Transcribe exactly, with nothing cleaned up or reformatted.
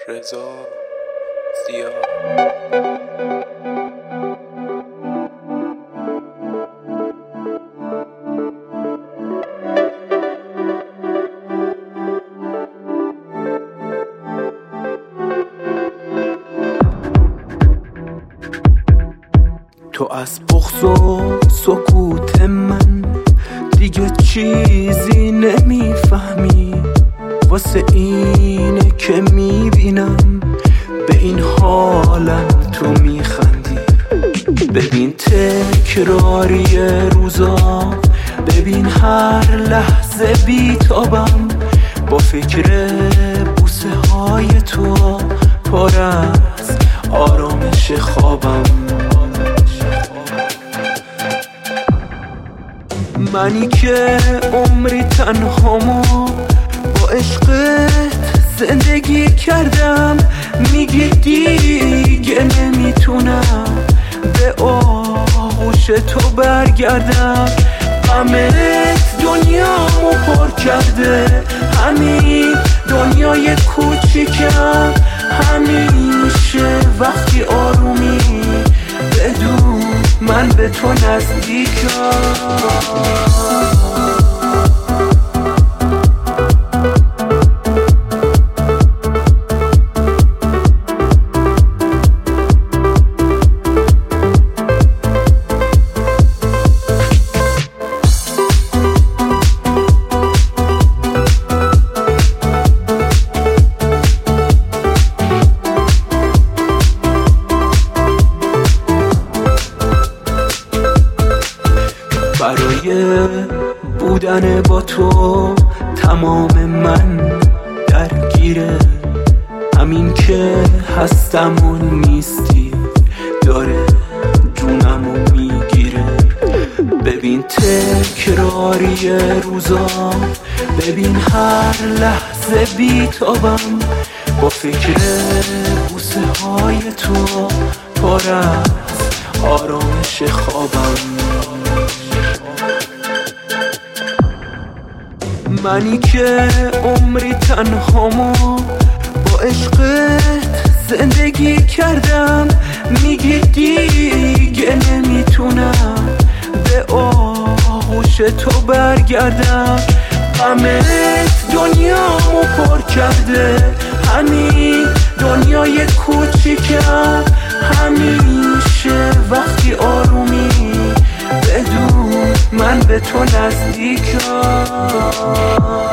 رضا زیا. تو از بغض و سکوت من دیگه چیزی نمیفهمی، واسه اینه که میبینم به این حالم تو میخندی. ببین تکراری روزا، ببین هر لحظه بیتابم با فکر بوسه های تو پر از آرامش خوابم. منی که عمری تنهامو با عشقت زندگی کردم، میگی دیگه نمیتونم به آغوش تو برگردم. غمت دنیامو پر کرده، همین دنیای کوچیکم. همیشه وقتی آرومی بدون من به تو نزدیکم. برای بودن با تو تمام من درگیره، همین که هستم و نیستی داره جونمو میگیره. ببین تکراری روزا، ببین هر لحظه بیتابم با فکر بوسه های تو پر از آرامش خوابم. منی که عمری تنهامو با عشقت زندگی کردم، میگی دیگه نمیتونم به آغوش تو برگردم. غمت دنیامو پر کرده، همین دنیای کوچیکم. همیشه وقتی آرومی بدون من به تو نزدیکم.